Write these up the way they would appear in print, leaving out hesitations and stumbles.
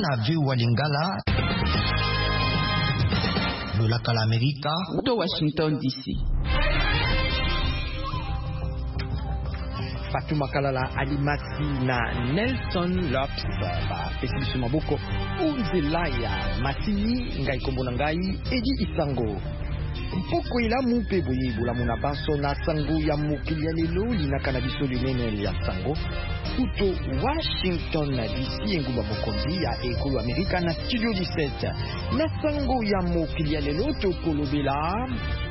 na viu wa Lingala lolaka la Amerika de Washington DC. Fatuma Kalala Alimati na Nelson Lopes ba pesi maboko unzela ya Matini ngai kombo na ngai Edi Isango mpoko ilamu pe boye bolamu na baso na sango ya mokili ya lelo linaka na biso linene ya sango kuto Washington na DC engumba mokonzi ya ekolo Amerika na studio 17 na sango ya mokili ya lelo tokolobela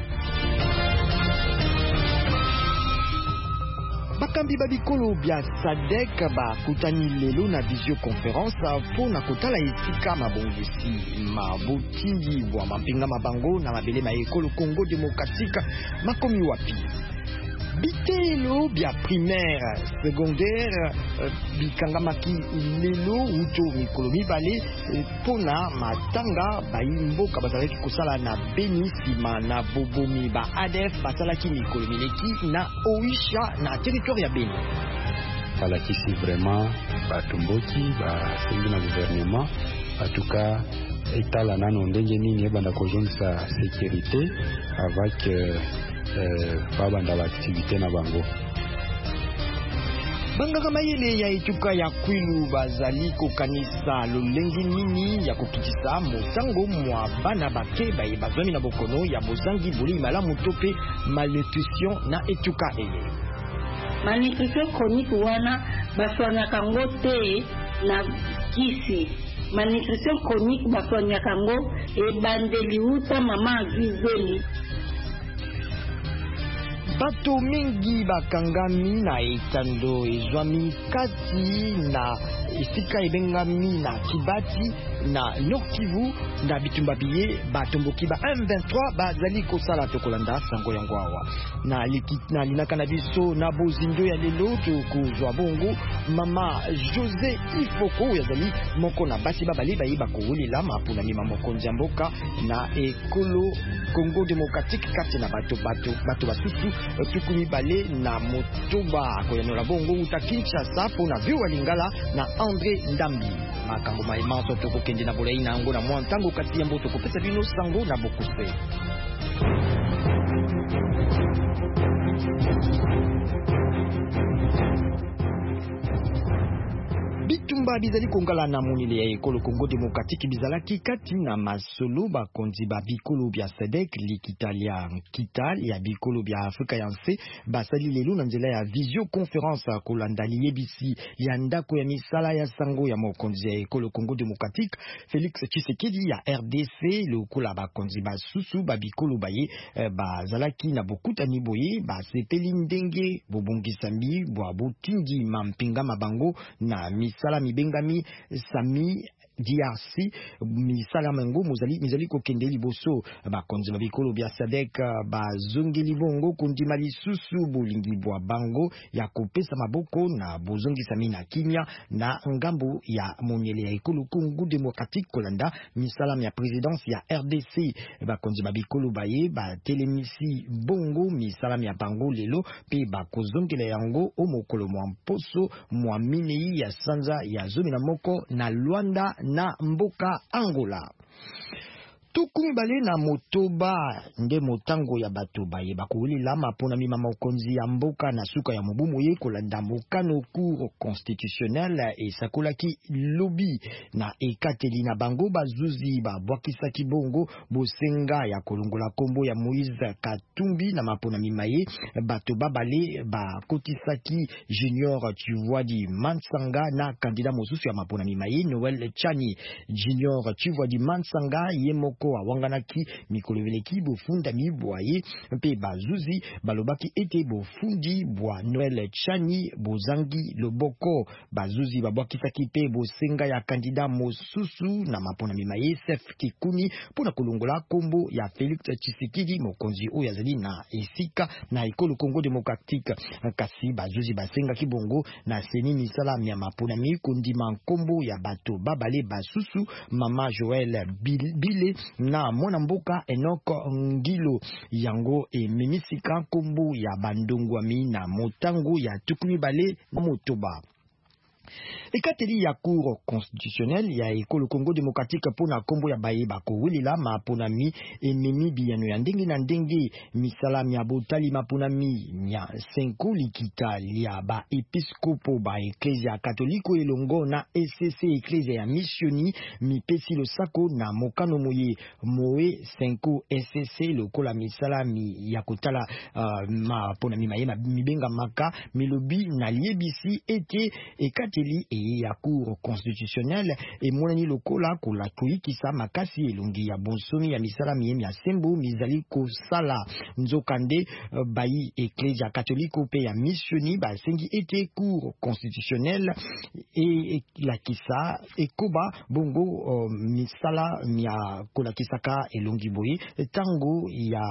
bakambi babikolo bya SADC bakutani lelo na visioconference mpona kotala esika mabongisi mabotindi bwa mampinga mabango na mabele ma ekolo Congo démocratique makomi wapi bitelo bya primaire secondaire bikangamaki lelo uto mikolo mibale pona matanga bayimboka bazalaki kosala na Beni nsima na bobomi ba ADF basalaki mikolo mileki na Oisha na territoire ya Beni balakisi vraiment batumboki basengi na gouvernement atuka etala nano ndenge nini ebanda kozongisa sécurité avec babanda baaktivité na bango bangaka mayele ya etuka ya kwilu bazali kokanisa lolengi nini ya kokitisa motango mwa bana bake baye bazwami na bokono ya bozangi boli malamu to pe malnutrition na etuka eye malnutrition chronique wana baswanyaka ngo te na kisi malnutrition chronique baswanyaka ngo ebandeli uta mama azwizeli bato mingi bakangami na etando ezwami kati na esika ebengami na Kibati na Nord Kivu na bitumba biye batomboki ba M23 bazali kosala tokolanda sango yango awa na linaka na biso na bozindo ya lelo tokozwa bongo mama José Ifoko yazali moko na basi babali bayeba kowolela mapuna mima mokonzi ya mboka na ekolo Congo démocratique kati na bato basusu tukumi bale na motoba koyanola bongo uta Kinshasa pona viu wa Lingala na André Ndambi makambo maimanso tokokende na bolai na ngo na mwa ntango kati ya mboto kopesa bino sango na bokuse bitumba bizali kongala na monile ya ekolo Congo démocratique bizalaki kati na masolo bakonzi ba bikolo bya SADC likitalia kita ya bikolo bya Afrika ya nse basali lelo na nzela ya visioconference kolanda liyebisi ya ndako ya misala ya sango ya mokonzi ya ekolo Congo démocratique Félix Tshisekedi ya RDC lokola bakonzi basusu ba bikolo baye bazalaki na bokutani boye basepeli ndenge bobongisambi bwa botindi mampinga mabango na misala mibengami sami DRC misala mango mizali kokende liboso bakonzi babikolo bya SADC bazongeli bongo kondima lisusu bolingi bwa bango ya kopesa maboko na bozongisa mina kimia na ngambo ya monyele ya ekolo Congo démocratique kolanda misala ya présidence ya RDC bakonzi babikolo baye batelemisi bongo misala ya bango lelo pe bakozongela yango omokolo mwa mposo mwa minei ya sanza ya zomi na moko na Luanda na mboka Angola. Tukumi bale na motoba nde motango ya bato baye bakoulila mapona mima mokonzi ya mboka na suka ya mobumu ye kolanda mokano cour constitutionnel esakolaki lobi na ekateli na bango bazuzi babwakisaki bongo bosenga ya kolongola kombo ya Moïse Katumbi na mapona mima ye bato babale bakotisaki Junior Chivwadi Mansanga na kandida mosusu ya mapona mima ye Noel Chani. Junior Chivwadi Mansanga ye moko awanganaki mikoloveleki bofunda mibwaye mpe bazuzi balobaki ete bofundi bwa Noel Chani bozangi loboko bazuzi babwakisaki pe bosenga ya kandida mosusu na mapona mimaye Sef Kikuni pona kolongola kombo ya Félix Tshisekedi mokonzi oyo azali na esika na ekolo Congo démocratique kasi bazuzi basenga kibongo na seni misala ya mapona mikondima kombo ya bato babale basusu mama Joël Bile na mwana mboka Enoko Ngilo yango ememisika kombo ya bandongwami na motango ya tukumi bale na motoba. ekateli ya cour constitutionnelle ya ekolo Congo démocratique pona kombo ya bayeba ko wilila maponami ememi biyano ya ndenge na ndenge misala ya botali maponami ya 5 likita lia ba episkopo ba eklezia katoliko elongo na ECC eklezia ya missioni mipesi losako na mokano moye moe 5 ECC lokola misala ya kotala maponami mayema mibenga maka milobi na liebisi ete ekateli ya cour constitutionnelle et monani lokola kola kuikisa makasi elongi ya bonsomi ya misala miyemi ya sembo mizali kosala nzokande bayi eklezia katoliko pe ya missioni basengi ete cour constitutionnelle et lakisa ekoba bongo misala ya kolakisaka elongi boye tango ya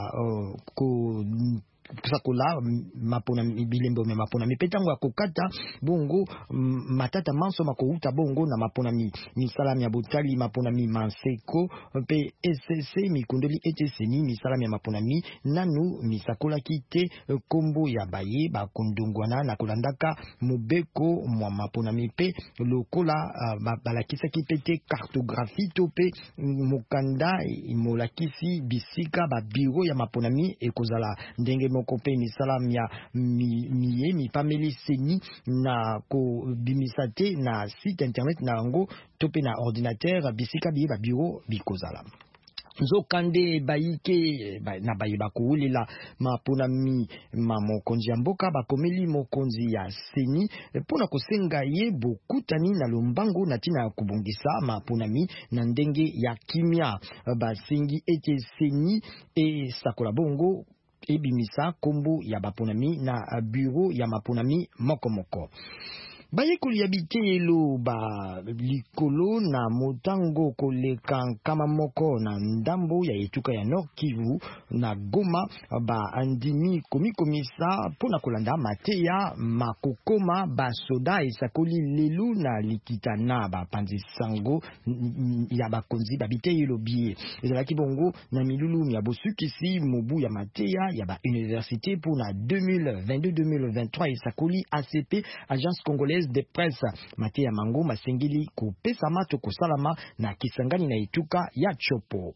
kusakola mapona bilembo me mapona mipetango akokata bongo matata manso makouta bongo na mapona misala ya botali mapona manseko pe SCC mikundeli eteseni misala ya mapona nanu misakola kite kombo ya baye bakundungwana na kulandaka mobeko mwa mapona pe lokola balakisa kipete cartographie to pe mukanda molakisi bisika ba bureau ya mapona ekozala ndenge kope misala ya mi pameli seni na ko bimisate na site internet na ngo tope na ordinateur bisika biye ba bureau bikozala nzokande bayike na bayeba kuulela maponami mokonzi ya mboka bakomeli mokonzi ya seni pona kosenga ye bokutani na lombango na tina kubongisa maponami na ndenge ya kimia basengi ete seni e sakola bongo ebimisa kombo ya baponami na bureau ya maponami mokomoko bayekoli ya bitelo ba likolo na motango koleka kama moko na ndambo ya etuka ya Nord Kivu na Goma ba andimi komikomisa pona kolanda mateya makokoma ba soda esakoli lelu na likita na ba panzi sango ya bakonzi ba bitelo bie ezalaki bongo na milulu ya bosukisi mobu ya mateya ya ba université pona 2022-2023 esakoli ACP Agence Congolaise de presse Mateya Mango masengili kopesa mato kosalama na kisangani na ituka ya chopo.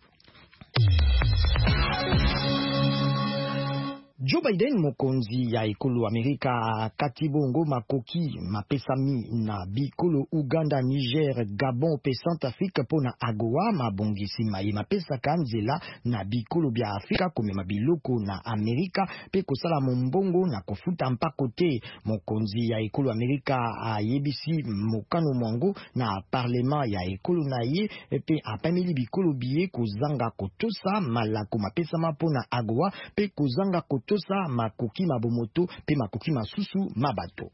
Joe Biden mokonzi ya ekolo Amerika kati bongo makoki mapesami na bikolo Uganda, Niger, Gabon pe Centrafrique pona agoa mabongisi maye mapesa kanzela na bikolo bya Afrika komema biloko na Amerika pe kosala mombongo na kofuta mpakote mokonzi ya ekolo Amerika ayebisi mokano mwango na parlement ya ekolo na ye pe apameli bikolo biye kozanga kotosa malako mapesa mapona agoa pe kozanga kotosa makoki mabomoto pe makoki masusu mabato.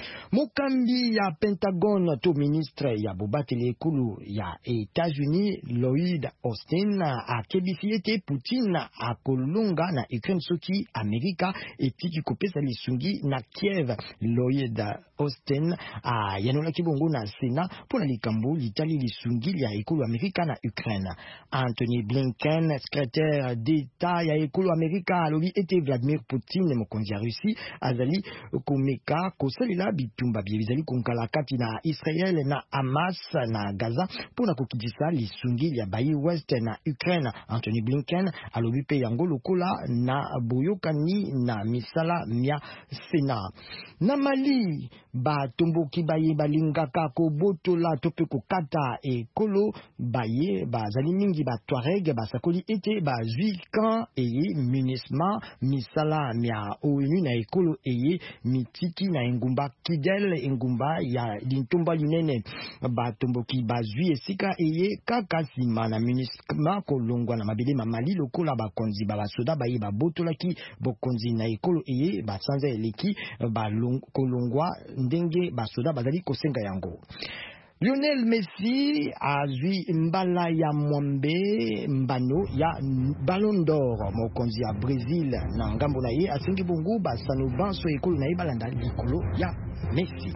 Mokambi ya Pentagon to ministre ya bobatele ekulu ya États-Unis Lloyd Austin akebisi ete Putin akolonga na Ukraine soki Amerika etiki kopesa lisungi na Kiev. Lloyd Austin yanolaki bongo na Sena pona likambo litali lisungi ya ekulu Amerika na Ukraine. Anthony Blinken, secrétaire d'État ya ekulu Amerika alobi ete Vladimir Putin mokonzi ya Russie azali komeka kosalela bitumba bizali konkala kati na Israel na Hamas na Gaza pona kokidisa lisungi ya bayi West na Ukraine. Anthony Blinken alobi pe yango lokola na boyokani na misala mia Sena. Na Mali ba tomboki baye balingaka ko botola tope ko kata ekolo baye bazali mingi ba Touareg basakoli ete ba Zuikan eye MINUSMA misala mia ONU na ekolo eye mitiki na engumba Kidal engumba ya lintumba linene ba tomboki ba Zui esika eye kaka sima na MINUSMA kolongwa na mabele ma Mali lokola bakonzi ba basoda baye ba botolaki bokonzi na ekolo eye basanza eleki ba kolongwa ndenge basoda bazali kosenga yango. Lionel Messi azwi mbala ya mwambe mbano ya Ballon d'Or mokonzi ya Brazil na ngambo na ye asengi bongo basano banso ekolo na ye balanda likolo ya Messi.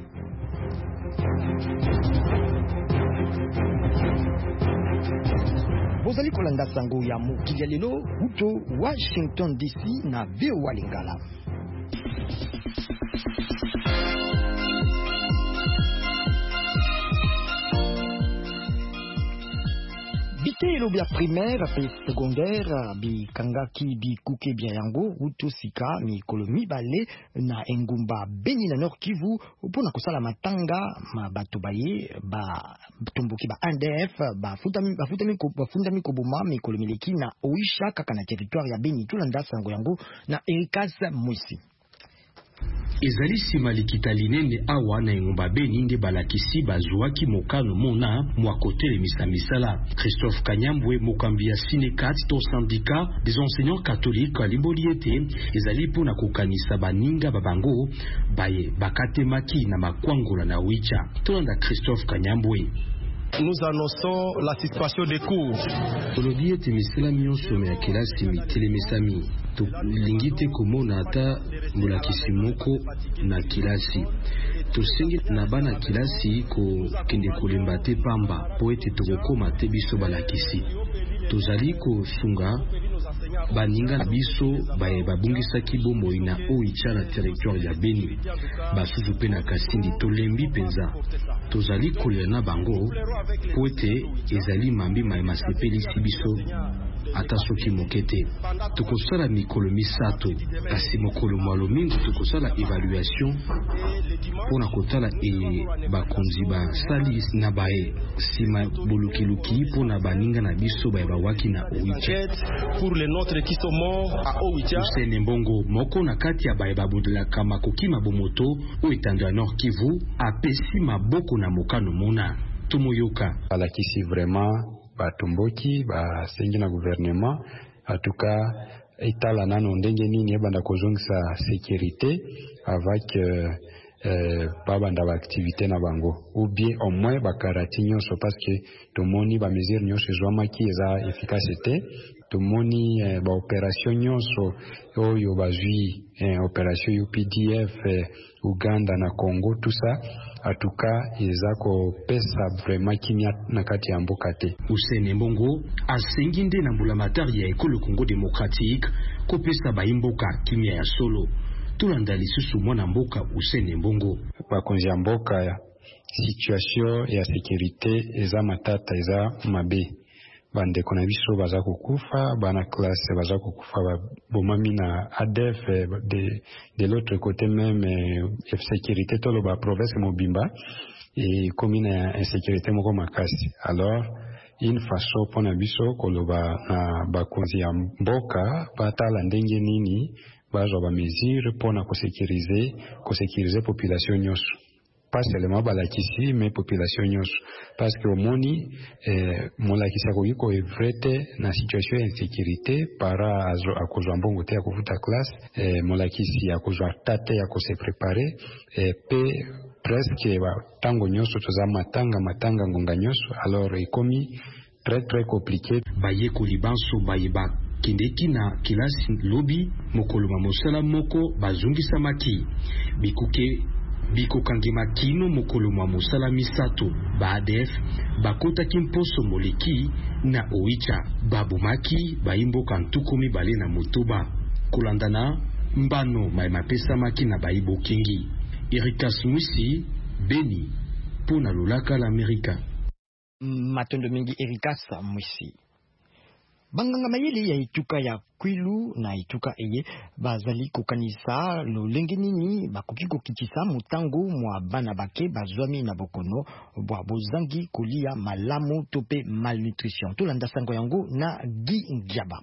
Bozali kolanda sango ya mokili ya lelo uto Washington DC na VOA Lingala. bitelo bya primaire pe secondaire bikangaki bikuke bya yango utusika mikolo mibale na engumba Beni na Nord Kivu mpona kosala matanga bato baye batomboki ba ADF bafundami koboma mikolo mileki na Oisha kaka na territoire ya Beni. Tulanda sango yango na Erikas Mwisi. Ezali sima likitalinene awa na engumba Beni nde balakisi bazwaki mokano mona mwakote misala. Christophe Kanyambwe mokambi ya Sinekat to syndicat des enseignants catholiques liboliete ezali pona kokanisa baninga babango baye bakatemaki na makwangola na Wicha. Tolanda Christophe Kanyambwe. Nous annonçons la situation des cours. Tolobi ete misala nyonso ya kelasi mitelemesami. To lingite komona ata mulakisi moko na kilasi. Tosengi na bana kilasi ko kende kolemba te pamba po ete tokokoma te biso balakisi. Tozali ko sunga baninga na biso baye babungisaki bomoi na Oicha na territoire ya Beni. Basusu pe na Kasindi tolembi penza. Tozali kolia na bango po ete ezali mambi masepeli si biso ata soki mokete. Tokosala mikolo misato kasi mokolo mwalo mingi tokosala evaluation pona kotala bakonzi basali na bae sima bulukiluki pona baninga na biso baye bawaki na Oicha. Pour les nôtres qui sont morts à Oicha. Usene Mbongo moko na kati ya baye babundelaka makoki mabomoto o etando ya Nord Kivu apesi maboko na mokano mona. Tumoyoka alakisi vraiment batomboki basengi na gouvernement atuka etala nano ndenge nini ebanda kozongisa sécurité avec babanda ba activité na bango ou bien au moins bakarati nyonso parce que tomoni ba mesure nyonso ezwamaki eza efficacité tomoni ba opération nyonso oyo bazwi opération UPDF Uganda na Congo tout ça atuka ezako pesa vraiment kimia na kati ya mboka te. Usene Mbongo asengi nde na mbulamatari ya ekolo Congo démocratique ko pesa baimboka kimia ya solo. Tulanda lisusu mwana mboka Usene Mbongo bakonzi ya mboka ya situation ya sécurité eza matata eza mabe. Bandeko na biso baza kukufa bana classe baza kukufa bomami na ADF de l'autre côté même sécurité tolo ba province mobimba et commune ya insécurité moko makasi. Alors une façon pona biso koloba na bakonzi ya mboka batala ndenge nini bazwa ba mesure pona ko sécuriser population nyonso. Pas seulement balakisi mais population nyonso parce que omoni molakisi akoki evrete na situation ya insécurité para akozwa mbongo te ya kofuta classe molakisi akozwa tate ya kose préparer pe presque tango nyonso toza matanga ngonga nyonso alors ekomi très compliqué. Baye kolibanso baye kindeki na kilasi lobi mokolo mosala moko bazungisa maki bikuke bikokangi makino mokolo mwa mosala misato ba ADF bakotaki mposo moleki na Oicha babomaki baimboka ntuku mibale na motoba kolandana mbano mapesa maki na baibo kingi. Erikas Mwisi Beni pona lolaka la Amerika. Matondo mingi Erikas Mwisi. Banganga mayele ya ituka ya Kwilu na ituka eye bazali kokanisa lolenge nini bakoki kokitisa mutango mwa bana bake bazwami na bokono bwa bozangi kolia malamu tope malnutrition. Tolanda sango yango na Gi Ngiaba.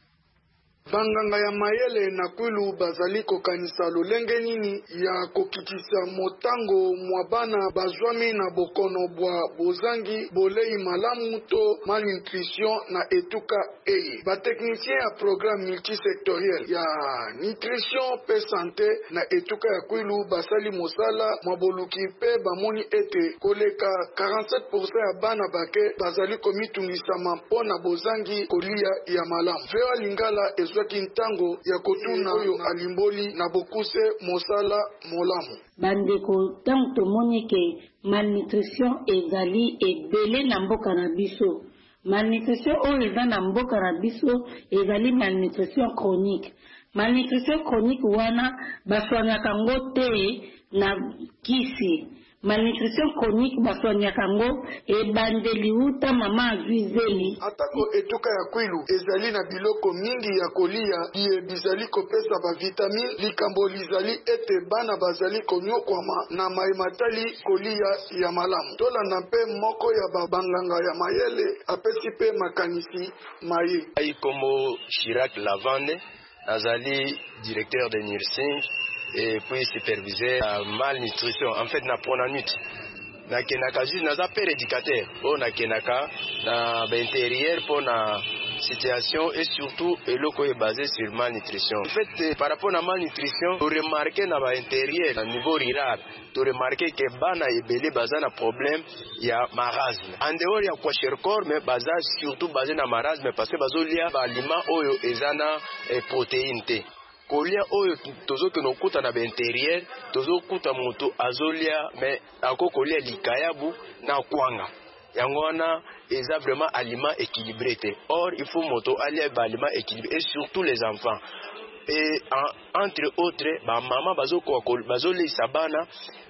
Banganga ya mayele na Kwilu bazali kokanisa lolenge nini ya kokitisa motango mwa bana bazwami na bokono bwa bozangi bolei malamu to malnutrition na etuka eye. Bateknicien ya programme multisectoriel ya nutrition pe santé na etuka ya Kwilu basali mosala mwa boluki pe bamoni ete koleka 47% ya bana bake bazali komitungisama mpona bozangi kolia ya malamu. Vea Lingala ezwaki ntango ya kotuna oyo alimboli na bokuse mosala molamu. Bandeko tango tomoni ke malnutrition ezali ebele na mboka na biso. Malnutrition oyo eza na mboka na biso ezali malnutrition chronique. Malnutrition chronique wana baswanyaka ngo te na kisi. malnutrition chronique basonyaka yango ebandeli uta mama azuizeli. Atako etuka ya Kwilu ezali na biloko mingi ya kolia ye bizali kopesa ba vitamine likambo lizali ete bana bazali konyokwama na maimatali kolia ya malamu. Tola na pe moko ya babanganga ya mayele apesi pe makanisi maye. Aikomo Chirac Lavande azali directeur de nursing et puis superviseur la malnutrition en fait na pronanut na kenaka juste naza père éducateur o na kenaka na intérieur pour na situation et surtout eloko est basé sur malnutrition. En fait par rapport à malnutrition on remarqué na ba intérieur à niveau rural to remarqué que bana ebele baza na problème ya marasme en dehors ya kwasherkor mais baza surtout basé na marasme parce que bazolia ba aliment oyo ezana protéine te kolia oyo tozo que no kuta na intérieur tozo kuta moto azolia mais ako kolia likayabu na kwanga yango wana eza vraiment aliment équilibré te. Or il faut moto alia ba aliment équilibré et surtout les enfants et entre autres ba mama bazoli sabana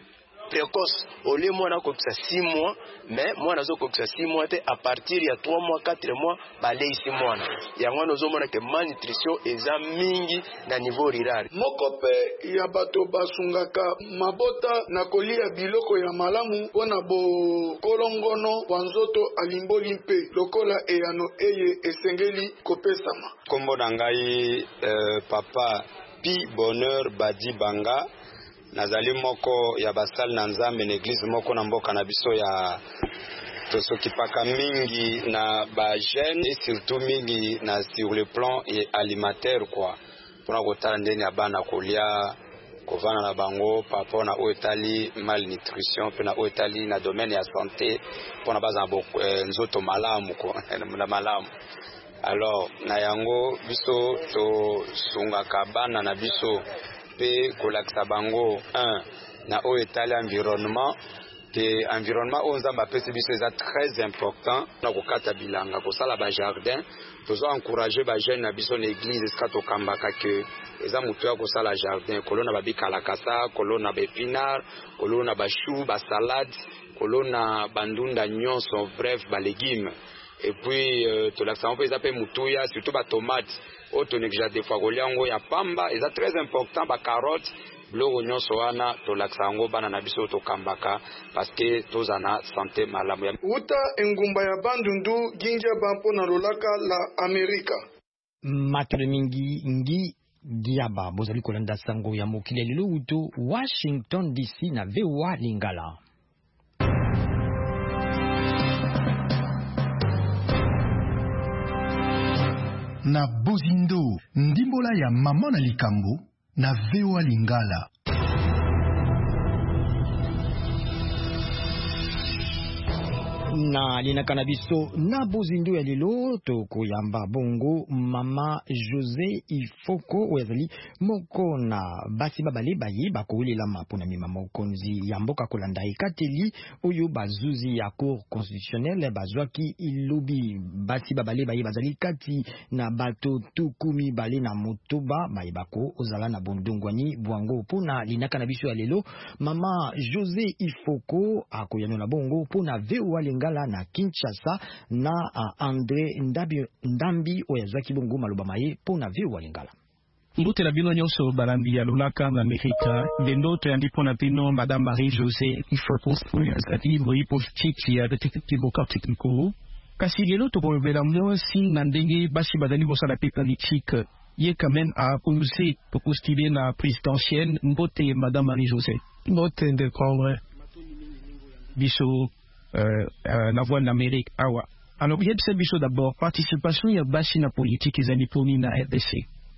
précoce au lieu moi na kokisa 6 mois mais moi nazo kokisa 6 mois te à partir ya 3 mois 4 mois balé 6 mois yango nazo mona que malnutrition eza mingi na niveau rural. Mokope ya bato basungaka mabota na kolia biloko ya malamu pona bo kolongono wanzoto alimboli mpe lokola eyano eye esengeli kopesama. Kombo na ngai papa Pi Bonheur Badi Banga nazali moko ya basali na nzambe na église moko na mboka na biso ya tosokipaka mingi na ba jeune et surtout mingi na sur le plan alimentaire quoi pona kotala ndeni ya bana kolia kovana na bango papa na oetali malnutrition pe na oetali na domaine ya santé pona baza nzoto malamu quoi na malamu. Alors na yango biso to sungaka bana na biso pe kolakisa bango na oetali environnement que environnement o nzamba pesi biso eza très important na kokata bilanga kosala ba jardin tozo encourager ba jeunes na biso na église esika tokambaka ke eza mutu ya kosala jardin kolona babikalakasa kolona bépinard kolona bachou basalade kolona bandunda nyonso bref ba légumes et puis tolakisa mpo eza pe mutuya surtout ba tomate o tonekija des fois koliango ya pamba eza très important ba carotte biloko nyonso wana tolakisa yango bana na biso tokambaka parce que toza na santé malamu ya uta engumba ya bandundu gingia bampo na lolaka la Amerika. Matele mingi ngi diaba bozali kolanda sango ya mokili lelo uto Washington DC na VOA Lingala. Na Bozindo ndimbola ya mama na likambo na VOA Lingala. Na lina kanabiso na Bozindo ya lelo toko yamba bongo mama José Ifoko oyazali moko na basi babale bayi bakowelela mapona mima mokonzi ya mboka kolanda ekateli oyo bazuzi ya cour constitutionnelle bazwaki ilobi basi babale bayi bazali kati na bato tukumi bale na motoba bayi bako ozala na bondongwani bwango pona lina kanabiso ya lelo mama José Ifoko akoyano na bongo pona VOA Lingala na Kinshasa na André Ndambi oyazaki bongo maloba maye pona VOA Lingala. Mbote la bino nyonso balambi ya lolaka na Amerika vendoto ya ndipo na bino Madame Marie-José Ifoko azali moi politique ya démocratique Congo kasi lelo tokobela mlosi na ndenge basi bazali bosala pe politique ye quand même a posé pour postuler na présidentielle mbote Madame Marie-José mbote de Congrès biso la voix d'Amérique awa. Alors il y a cette biso d'abord participation ya basi na politique ezali poni na RDC.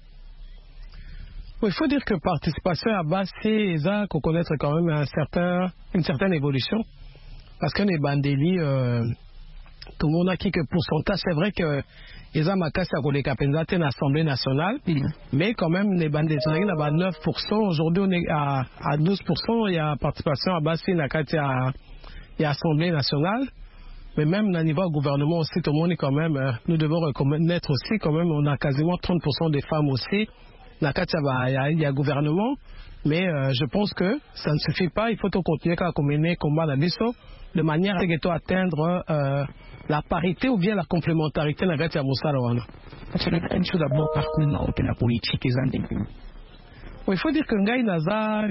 Il faut dire que participation à base c'est ça qu'on connaît quand même une certaine évolution parce que les bandeli tout le monde a quelques pourcentages. C'est vrai que les amakas à côté capenzate l'Assemblée nationale, mais quand même les bandeli sont à 9%. Aujourd'hui on est à 12%. Il y a participation à base c'est la carte à l'Assemblée nationale. Mais même au niveau gouvernement aussi, tout le monde est quand même, nous devons reconnaître aussi quand même, on a quasiment 30% des femmes aussi. il y a gouvernement, mais je pense que ça ne suffit pas. Il faut continuer à mener combat dans l'ISO de manière à atteindre la parité ou bien la complémentarité dans la Moussala. Une chose d'abord parcours dans la politique. Il faut dire que Ngaï Naza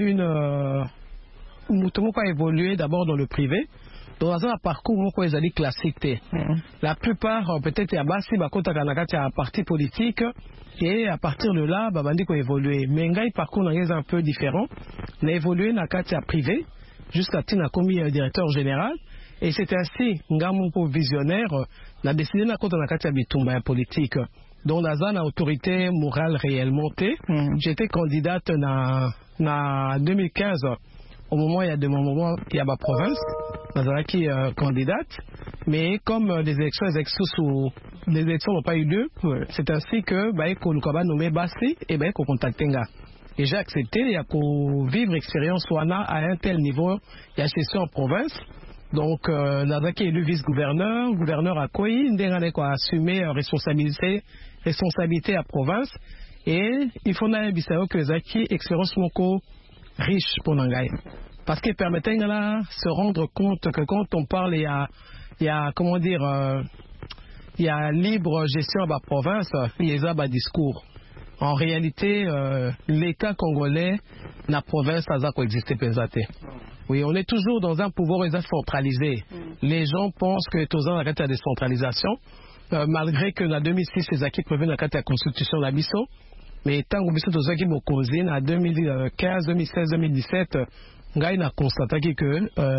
a évolué d'abord dans le privé. Dans un parcours où ils allaient classique. La plupart, peut-être, il y a un parti politique et à partir de là, Babandi a évolué. Mais Ngaï parcours est un peu différent. Il a évolué dans le privé jusqu'à ce qu'il a commis directeur général. Et c'est ainsi, Ngamoupo visionnaire, a décidé de politique. Donc, dans une autorité morale réellement. J'étais candidate en 2015. Au moment où il y a ma province, qui est candidate, mais comme les élections n'ont pas eu lieu, c'est ainsi que nous avons nommé Bassi et nous avons contacté Nga. Et j'ai accepté, il y a pour vivre l'expérience à un tel niveau, il y a gestion en province. Donc, Nazaki est élu vice-gouverneur, gouverneur à Koyi, Ndengane a assumé responsabilité à province, et il faut que Nazaki expérience moko riche pour Nangaï. Parce qu'il permettait de se rendre compte que quand on parle, il y a comment dire, il y a libre gestion à la province, il y a un discours. En réalité, l'État congolais, la province, ça a coexisté pesate. Oui, on est toujours dans un pouvoir centralisé. Les gens pensent que tout ça, la décentralisation, malgré que en 2006, les acquis prévus dans la constitution de la BISO, mais tant que BISO qui m'ont causé, en 2015, 2016, 2017, Ngaï a constaté que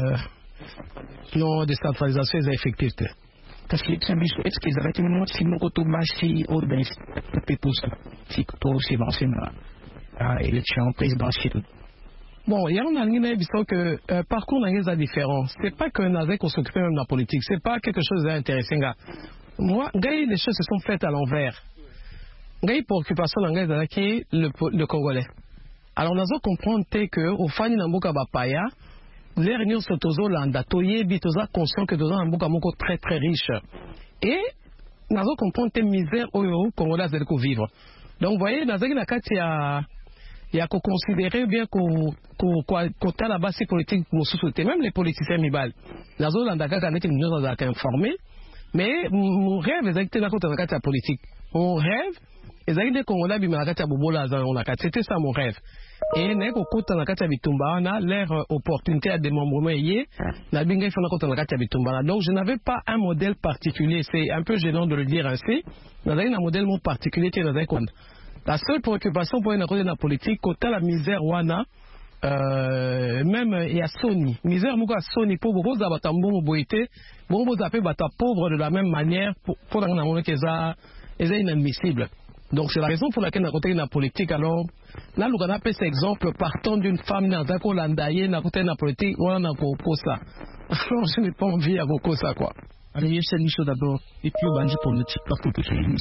non, décentralisation est effective. Parce que est-ce qu'ils arrêtent le monde si nous automatisons au bain si tout s'évance à l'élection présidentielle? Bon, il y a un disant que parcours n'a différent. C'est pas que Nazé qu'on s'occupe même de la politique. C'est pas quelque chose d'intéressant. Moi, les choses se sont faites à l'envers. Ngaï préoccupation dans qui est le Congolais. Alors, nous avons compris que au Fani Namboka Bapaya, les réunions sont aux Landa, Toye, Bitoza, conscient que nous avons un Namboka Moko très très riche. Et nous avons compris que misère au Congolais à vivre. Donc, vous voyez, nous avons il y a qu'on considérer bien qu'on a la base politique pour soutenir, même les politiciens mibal. La zone d'Andaka qui nous a informés, mais mon rêve est d'être dans la politique. Mon rêve est d'être Congolais bimalakata bobola zanonaka. C'était ça mon rêve. Et n'est qu'au côté de la Katia Bitumba, on a l'air opportunité à démembrement yé. La binga fait la Katia Bitumba. Donc je n'avais pas un modèle particulier. C'est un peu gênant de le dire ainsi. Nous avons un modèle particulier qui est dans un compte. La seule préoccupation pour une côté de la politique, côté la misère wana, même il y a Sony. Misère mouka Sony pour beaucoup d'abatambo boité, beaucoup d'appels bata pauvres de la même manière pour la monde qui est inadmissible. Donc c'est la raison pour laquelle on a côté de la politique. Alors là, nous avons cet exemple partant d'une femme dans un colandaïe, dans côté de la politique, on a pour ça. Alors je n'ai pas envie à beaucoup ça quoi. Alors il y a cette mission d'abord et puis on va dire politique parce que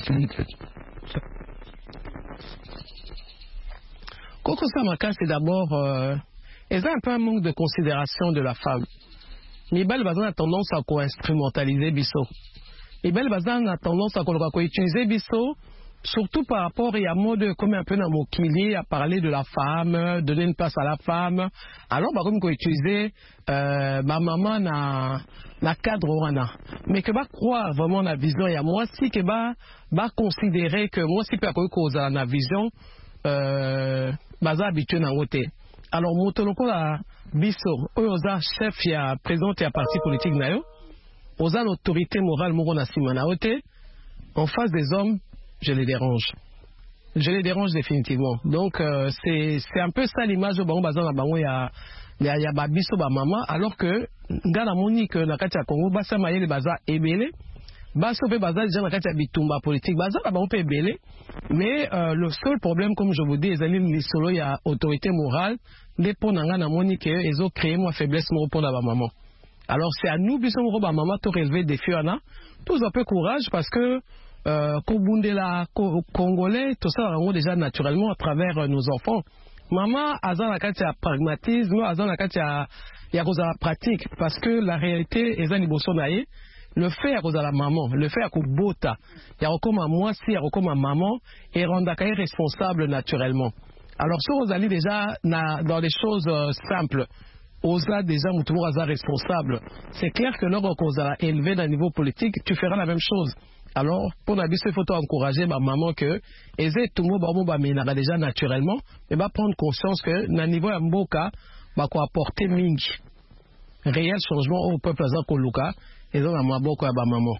Koko Samaka, c'est d'abord un peu un manque de considération de la femme. Mibal Bazan a tendance à co-instrumentaliser Bisso. Mibal Bazan a tendance à co-utiliser Bisso, surtout par rapport à un mode comme un peu dans mon kili, à parler de la femme, donner une place à la femme. Alors, bah, comme utiliser ma maman na cadre wana. Mais que va croire vraiment la vision et à moi si que va considérer que moi si peut cause à la vision baza habitué na ngote. Alors motoloko la biso oza chef ya président ya parti politique na yo oza l'autorité morale moko na sima na ote en face des hommes je les dérange définitivement. Donc c'est un peu ça l'image de bango baza na bango ya ba biso ba maman alors que ngana moni que na kati ya Congo basa mayele baza ebele baso pe baza déjà na kati ya bitumba politique baza ba bango pe ebele. Mais le seul problème, comme je vous dis, les amis, il y a autorité morale, les ponanga na moni que ils ont créé moi faiblesse moi pour la maman. Alors c'est à nous, bisous moi maman, de relever des défis là, tous un peu courage parce que Kobundela congolais, tout ça on déjà naturellement à travers nos enfants. Maman azan la kati ya pragmatisme, azan la kati ya cause la pratique parce que la réalité est un iboso naïe. le fait à cause de la maman, le fait à kubota, il y a comme moi si il y a comme maman et rondaka est responsable naturellement. Alors si vous allez déjà dans les choses simples, osa déjà tout le responsable, c'est clair que lorsque vous allez élever dans le niveau politique, tu feras la même chose. Alors pour la il faut encourager ma maman que tout le monde déjà naturellement, et va prendre conscience que dans le niveau de mboka va apporter mingi réel changement au peuple azan koluka et dans la maboko ya ba maman.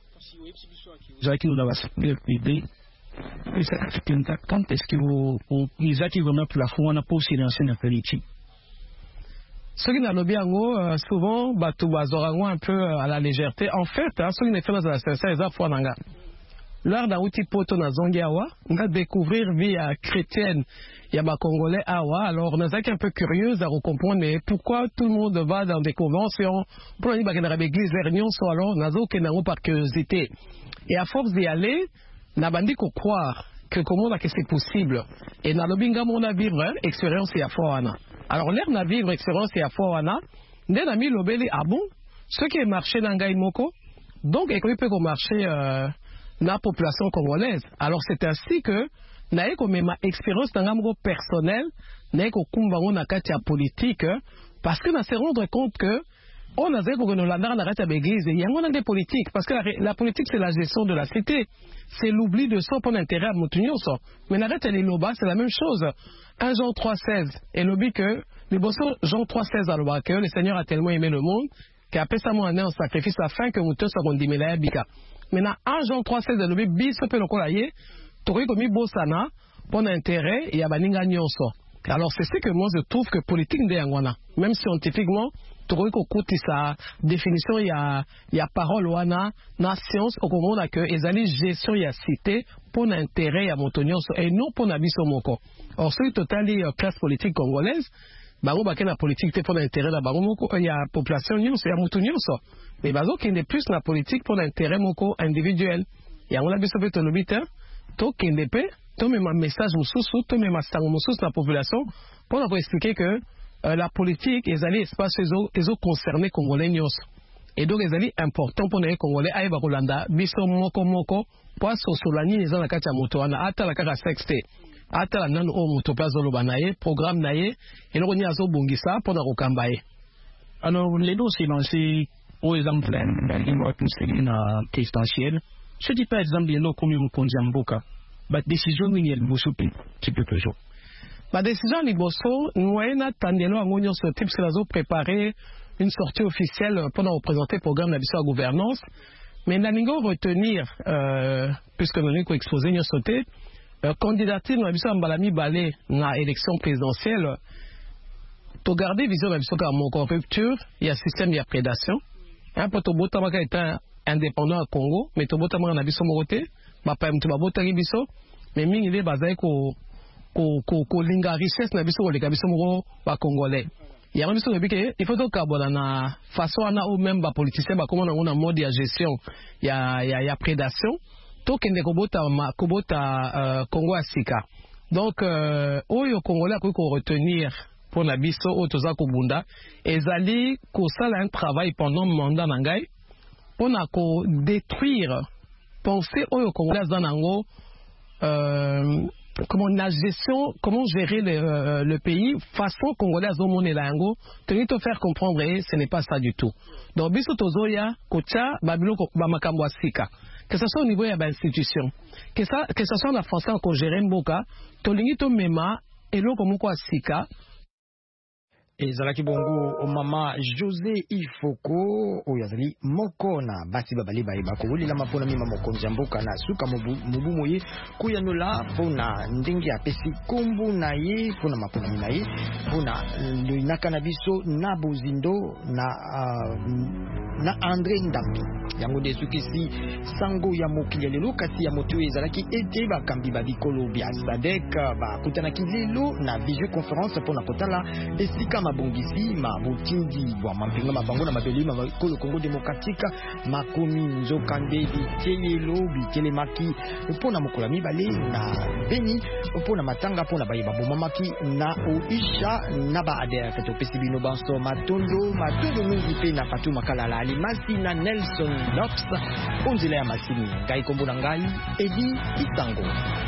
Jacques nous avons l'idée. Quand est-ce que vous Jacques vraiment plafond on a pas silencieux dans politique. Ceux qui n'ont pas souvent batou bazorango un peu à la légèreté. En fait, ceux qui ne font pas la sincère ils ont nanga. L'art d'outil poto na zongi awa, on va découvrir vie chrétienne. Il y a des Congolais awa, alors on est un peu curieux à comprendre mais pourquoi tout le monde va dans des conventions pour aller dans l'église réunion soit alors nazo kenango par curiosité. Et à force d'y aller, n'a bandi qu'on croire que comment que c'est possible. Et na lobinga mon a vivre expérience et à foana. Alors l'air na vivre expérience et à foana, n'a mis lobeli ah bon, ce qui est marché dans Gaïmoko, donc et qu'on peut marcher la population congolaise. Alors c'est ainsi que nae ko mema expérience dans ngamgo personnel, nae ko kumbango na kati ya politique parce que na se rendre compte que on a zéro que la na kati ya l'église, il y a des politiques parce que la politique c'est la gestion de la cité, c'est l'oubli de son pour intérêt à mutunyoso. Mais na kati ya loba c'est la même chose. 1 Jean 3:16 et l'obi que le bosso Jean 3:16 alors que le Seigneur a tellement aimé le monde qu'après ça mon en sacrifice afin que muto soit condimela bika. Maintenant, 1 Jean 3:16 de l'obé, biso pe lokolaye, tori komi bosana, pour intérêt, et abaninga nyonso. Alors, c'est ce que moi je trouve que politique de yangwana. Même scientifiquement, tori kokuti sa définition, il y a parole wana, na science, au monde que, ezali gestion ya cité, pour intérêt ya motonyoso, et non pour nabiso moko. Or, celui totali classe politique congolaise, bango baké la politique te pour l'intérêt la bango moko il y a population nyonso ya mutu nyonso mais bazo kende plus la politique pour l'intérêt moko individuel ya ngona biso pe to lobita to kende pe to même message mususu to même sango mususu la population pour expliquer que la politique ezali espace ezo concerné congolais nyonso et donc ezali important pour les congolais aye ba kolanda biso moko pour sosolani eza na kati ya moto wana ata la kaka sexte ata nanu o muto pazolo banaye programme naye et l'on y a zo bongisa pour na rokambaye. Alors les dossiers lancés au exemple dans présidentielle je dis pas exemple il y a comme vous konjamboka but décision miniel bosupi qui peut toujours ba décision liboso noena tandelo angonyo ce type c'est la zo préparer une sortie officielle pour nous représenter programme de la gouvernance mais naningo retenir puisque nous avons exposé nous sauter candidature na biso mbalami balé na élection présidentielle to garder vision na biso ka mon rupture il y a système de prédation un poto bota maka étant indépendant au Congo mais to bota maka na biso mokote ba pa mtu ba bota biso mais mingi le bazai ko linga richesse na biso ko leka biso moko ba congolais il y a biso que il faut to kabona na façon ana ou même ba politicien ba comment on a mode de gestion il y a prédation tokende kobota Congo Asika. Donc oyo Congolais a ko retenir pour na biso o toza kobunda ezali ko sala un travail pendant mandat nangai pour na ko détruire penser oyo Congolais zanango comment la gestion comment gérer le pays façon Congolais zomone lango tenir te faire comprendre ce n'est pas ça du tout. Donc biso tozoya kocha babilo ba makambo Asika. Que ce soit au niveau de l'institution, que ce soit la façon qu'on gère Mboka, tolingi to mema elo komoko asika. ezalaki bongo mama José Ifoko oyazali mokona basi babali bayeba koulila mapona mima mokonzi ya mboka na suka mubu moye kuyanola pona ndenge apesi kombu na ye pona mapona na ye pona linaka na biso na bozindo na André Ndambi yango desukisi sango ya mokili lelo kasi ya moto ezalaki ete bakambi babikolo bia sadek bakutana kilelo na visioconférence pona kotala esika mabongisi mabutindi bwa mampenga mabango na mabeli makolo Congo démocratique makomi nzokande biteyelo bitelemaki pona mokolo mibale na Beni pona matanga pona bayeba bomamaki na oisha na ba adere kato pesibino banso matondo mingi pe na patu makalala alimasi na Nelson Knox onzela ya masini ngai kombo na ngai Edi Itango.